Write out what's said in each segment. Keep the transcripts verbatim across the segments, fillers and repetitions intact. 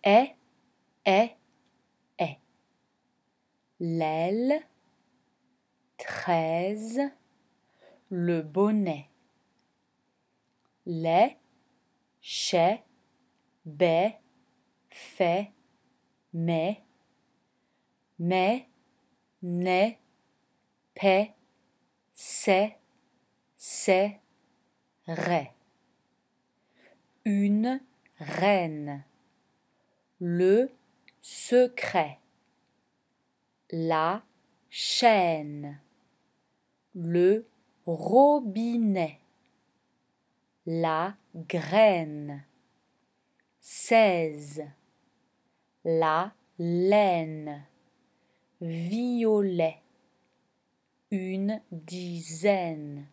est, est, est. L'aile, treize, le bonnet. Les, chez, bé, fait, mais, mais, n'est, paix, c'est, c'est, ré. Une reine. Le secret. La chaîne. Le robinet. La graine. Seize. La laine. Violet. Une dizaine.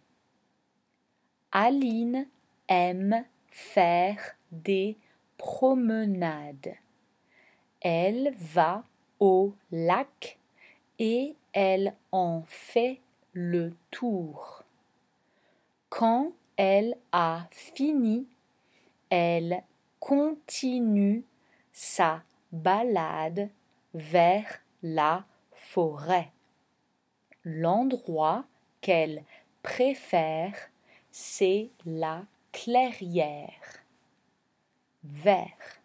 Aline aime faire des promenades. Elle va au lac et elle en fait le tour. Quand elle a fini, elle continue sa balade vers la forêt. L'endroit qu'elle préfère, c'est la clairière. Vert.